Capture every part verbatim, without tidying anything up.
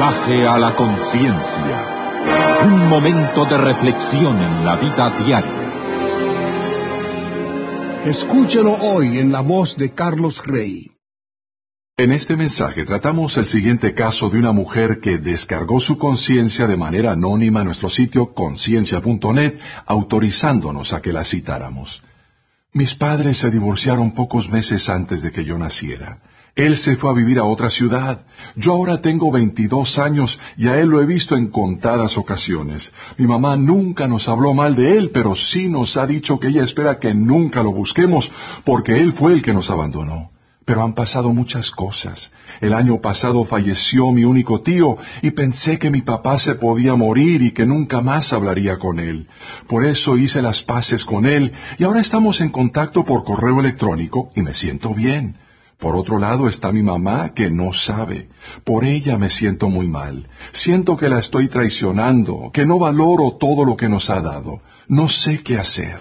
Mensaje a la conciencia. Un momento de reflexión en la vida diaria. Escúchelo hoy en la voz de Carlos Rey. En este mensaje tratamos el siguiente caso de una mujer que descargó su conciencia de manera anónima en nuestro sitio conciencia punto net, autorizándonos a que la citáramos. Mis padres se divorciaron pocos meses antes de que yo naciera. Él se fue a vivir a otra ciudad. Yo ahora tengo veintidós años y a él lo he visto en contadas ocasiones. Mi mamá nunca nos habló mal de él, pero sí nos ha dicho que ella espera que nunca lo busquemos, porque él fue el que nos abandonó. Pero han pasado muchas cosas. El año pasado falleció mi único tío y pensé que mi papá se podía morir y que nunca más hablaría con él. Por eso hice las paces con él y ahora estamos en contacto por correo electrónico y me siento bien. Por otro lado está mi mamá que no sabe. Por ella me siento muy mal. Siento que la estoy traicionando, que no valoro todo lo que nos ha dado. No sé qué hacer.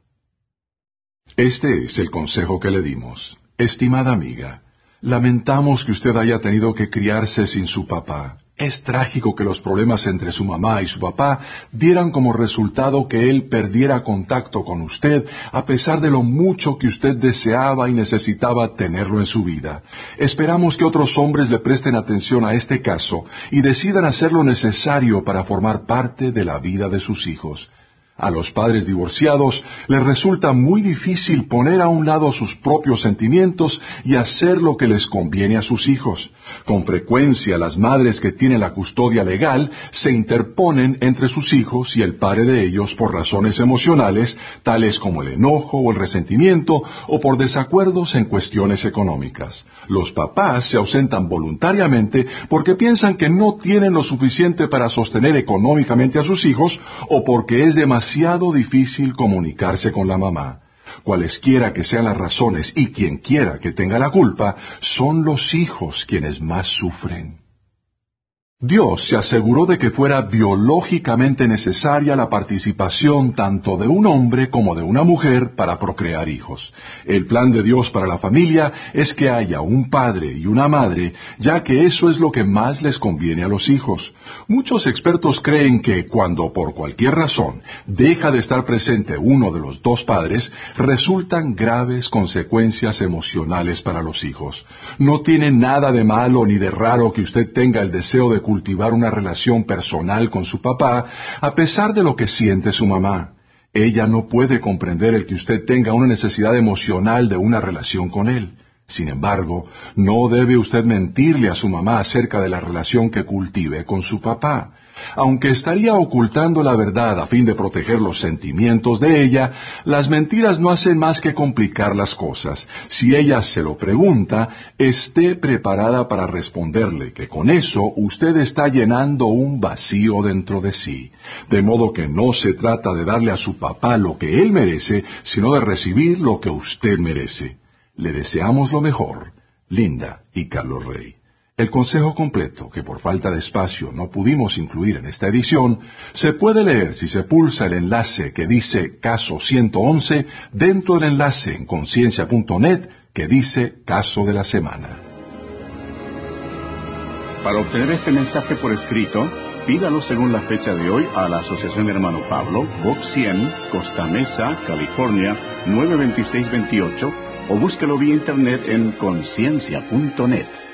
Este es el consejo que le dimos. Estimada amiga, lamentamos que usted haya tenido que criarse sin su papá. Es trágico que los problemas entre su mamá y su papá dieran como resultado que él perdiera contacto con usted, a pesar de lo mucho que usted deseaba y necesitaba tenerlo en su vida. Esperamos que otros hombres le presten atención a este caso y decidan hacer lo necesario para formar parte de la vida de sus hijos. A los padres divorciados les resulta muy difícil poner a un lado sus propios sentimientos y hacer lo que les conviene a sus hijos. Con frecuencia las madres que tienen la custodia legal se interponen entre sus hijos y el padre de ellos por razones emocionales, tales como el enojo o el resentimiento, o por desacuerdos en cuestiones económicas. Los papás se ausentan voluntariamente porque piensan que no tienen lo suficiente para sostener económicamente a sus hijos o porque es demasiado demasiado difícil comunicarse con la mamá. Cualesquiera que sean las razones y quien quiera que tenga la culpa, son los hijos quienes más sufren. Dios se aseguró de que fuera biológicamente necesaria la participación tanto de un hombre como de una mujer para procrear hijos. El plan de Dios para la familia es que haya un padre y una madre, ya que eso es lo que más les conviene a los hijos. Muchos expertos creen que cuando por cualquier razón deja de estar presente uno de los dos padres, resultan graves consecuencias emocionales para los hijos. No tiene nada de malo ni de raro que usted tenga el deseo de cultivar una relación personal con su papá, a pesar de lo que siente su mamá. Ella no puede comprender el que usted tenga una necesidad emocional de una relación con él. Sin embargo, no debe usted mentirle a su mamá acerca de la relación que cultive con su papá. Aunque estaría ocultando la verdad a fin de proteger los sentimientos de ella, las mentiras no hacen más que complicar las cosas. Si ella se lo pregunta, esté preparada para responderle que con eso usted está llenando un vacío dentro de sí. De modo que no se trata de darle a su papá lo que él merece, sino de recibir lo que usted merece. Le deseamos lo mejor, Linda y Carlos Rey. El consejo completo, que por falta de espacio no pudimos incluir en esta edición, se puede leer si se pulsa el enlace que dice Caso ciento once dentro del enlace en conciencia punto net que dice Caso de la Semana. Para obtener este mensaje por escrito, pídalo según la fecha de hoy a la Asociación Hermano Pablo, Box cien, Costa Mesa, California, nueve dos seis dos ocho, o búsquelo vía internet en conciencia punto net.